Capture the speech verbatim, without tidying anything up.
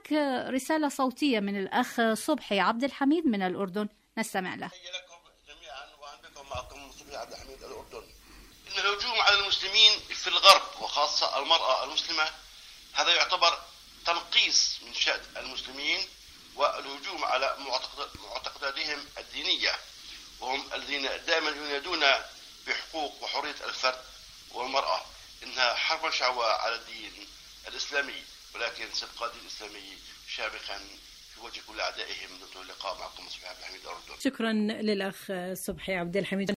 هناك رسالة صوتية من الأخ صبحي عبد الحميد من الأردن، نستمع له. لكم جميعا وعندكم معكم صبحي عبد الحميد الأردن. إن الهجوم على المسلمين في الغرب وخاصة المرأة المسلمة هذا يعتبر تنقيص من شأن المسلمين والهجوم على معتقداتهم الدينية، وهم الذين دائما ينادون بحقوق وحرية الفرد والمرأة. إنها حرب شعواء على الدين الإسلامي، ولكن سيبقى الدين الإسلامي شامخا في وجه كل أعدائهم. ننتهي اللقاء معكم صبحي عبد الحميد الأردن. شكرا للأخ صبحي عبد الحميد.